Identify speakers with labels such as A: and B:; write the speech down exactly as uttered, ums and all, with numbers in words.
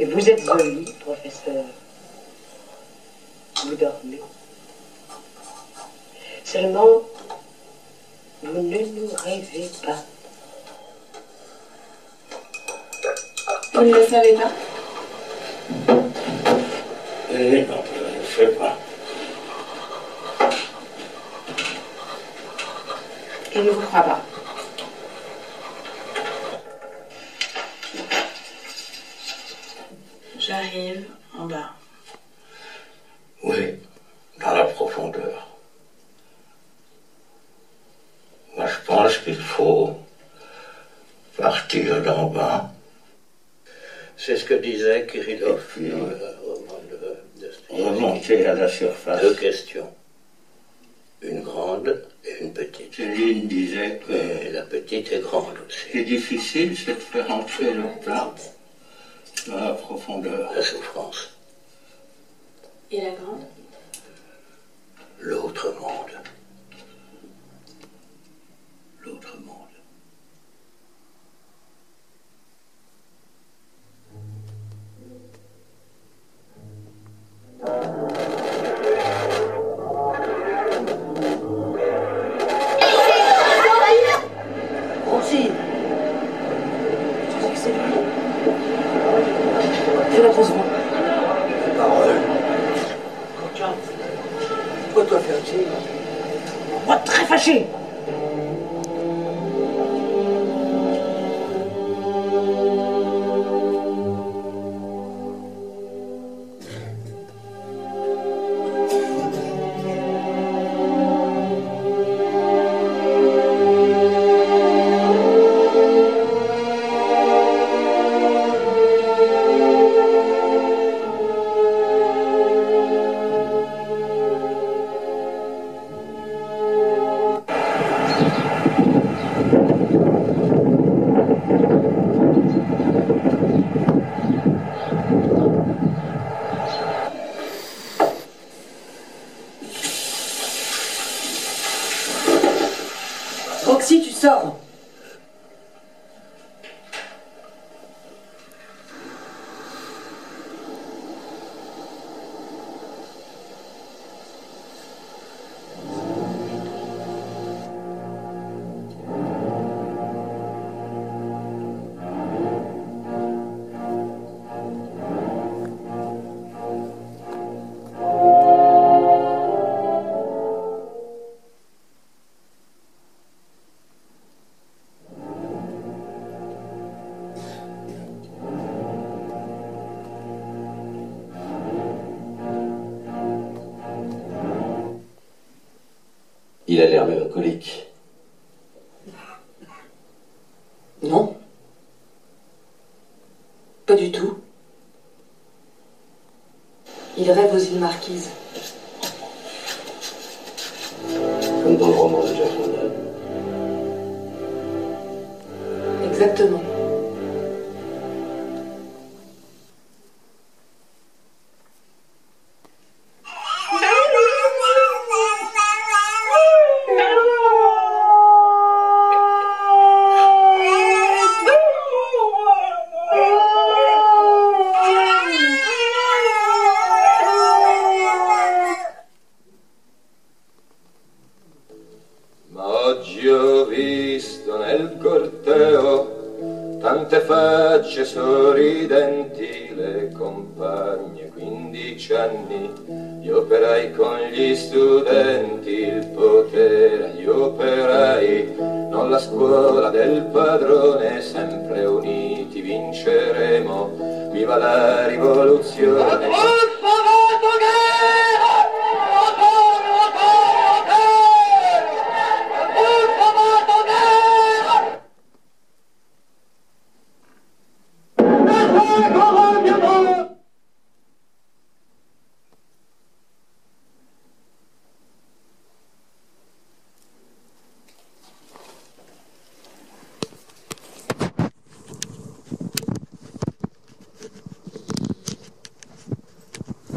A: Mais vous êtes au lit, professeur. Vous dormez. Seulement, vous ne nous rêvez pas.
B: Vous ne le savez pas?
C: Eh non, je ne sais pas.
B: Je ne vous crois pas. J'arrive en bas.
C: Oui, dans la profondeur. Moi, je pense qu'il faut partir d'en bas.
D: C'est ce que disait Kirillov dans le roman de Dostoïevski.
C: Remonter à la surface.
D: Deux questions. Une grande et une petite.
C: Céline disait que...
D: Et la petite est grande aussi.
C: Ce qui est difficile, c'est de faire entrer le plat dans la profondeur.
D: La souffrance.
B: Et la grande?
D: L'autre monde. L'autre monde.
A: Aussi. C'est lui. Fais la besoin.
E: Parole. Pourquoi toi faire-t-il?
A: Moi, très fâché. Roxy, tu sors.
F: Il a l'air mélancolique.
A: Non. Pas du tout. Il rêve aux îles Marquises.
F: Comme dans le roman de Jack London.
A: Exactement.
G: Ma oggi ho visto nel corteo tante facce sorridenti, le compagne quindici anni, gli operai con gli studenti, il potere agli operai, non la scuola del padrone, sempre uniti vinceremo, viva la rivoluzione.